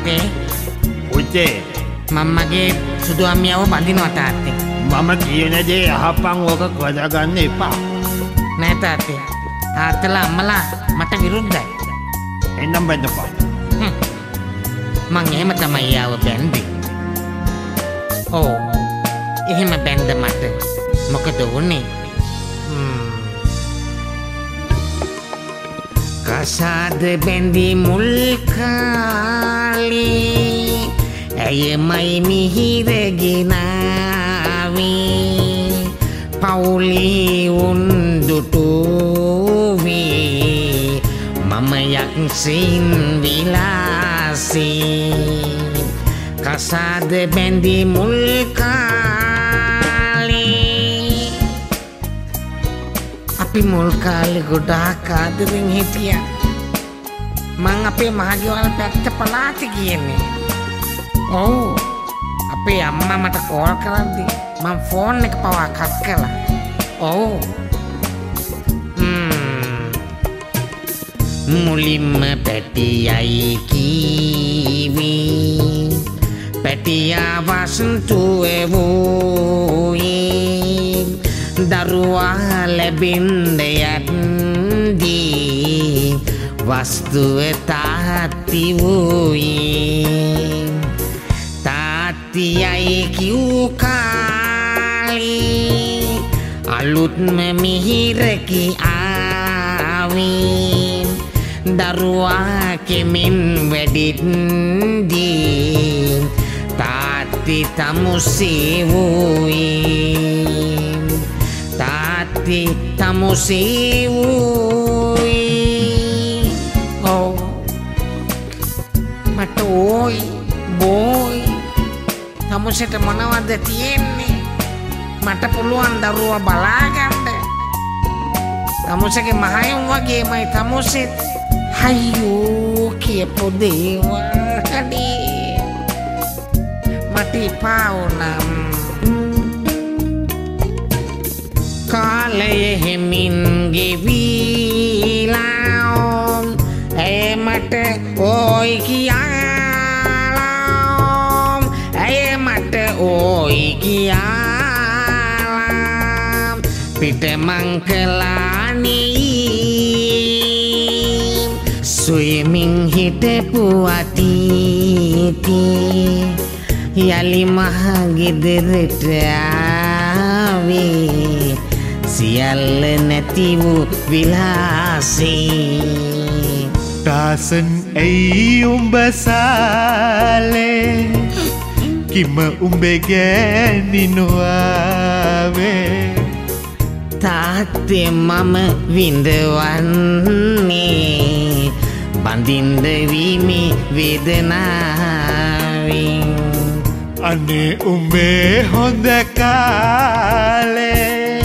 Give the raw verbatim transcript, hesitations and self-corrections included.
තාත්තේ පුතේ මම මගේ සුදු අම්මියව බඳිනවා තාත්තේ. මම කියන දේ අහපන් ඕක කඩගන්න එපා. නෑ තාත්තේ. තාත්තලා අම්මලා මට විරුද්ධයි. එන්නම් බඳපන්. මං එහෙම තමයි යාව බැන්දේ. ඕ එහෙම බැන්ද මට මොකද වුනේ? කසාද බැන්දි මුල් කාලේ ඇයමයි මිහිර ගෙනාවේ පවුලේ උන්දුටුවේ මම යක්ෂයින් විලාසේ කසාද බැන්දි මුල් කාලේ අපි මුල් කාලේ ගොඩාක් ආදරෙන් හිටියා. මං අපේ මහගෙවල් පැත්ත පළාතේ ගියනේ. ඔව් අපේ අම්මා මට කෝල් කරද්දි මං ෆෝන් එක පවා කට් කළා. ඔව් මුලින්ම පැටියයි කීවී පැටියා වසන්තුවේ වූයේ දරුවා ලැබෙන්න යද්දී වස්තුවේ තාත්ති වූයේ තාත්තියයි කිව් කාලේ අලුත්ම මිහිරකි ආවේ දරුවා කෙමින් වැඩිද්දී තාත්ති තමුසේ වූයේ තාත්ති තමුසේ වූයේ. ඔව් මට ඕයි බෝයි තමුසෙට මොනවද තියෙන්නේ? මට පුළුවන් දරුවා බලාගන්න. තමුසගේ මහයම් වගේමයි තමුසෙත්. අයියෝ කියපු දේවල් අනේ මට එපා වුණා. කාලය හෙමින් ගෙවිලා ඇය මට ඕයි කියාලා ඇය මට ඕයි කියාලා පිටමං කළානේ සොයමින් හිටපු අතීතේ යලි මහ ගෙදරට ආවේ සියල්ල නැති වූ විලාසේ. ටාසන් ඇයි උඹ සාලේ කිම උඹේ ගෑනිනුවාවේ තාත්තේ මම විඳවන්නේ බඳින්ද වීමේ වේදනාවෙන්. අනේ උඹේ හොඳ කාලේ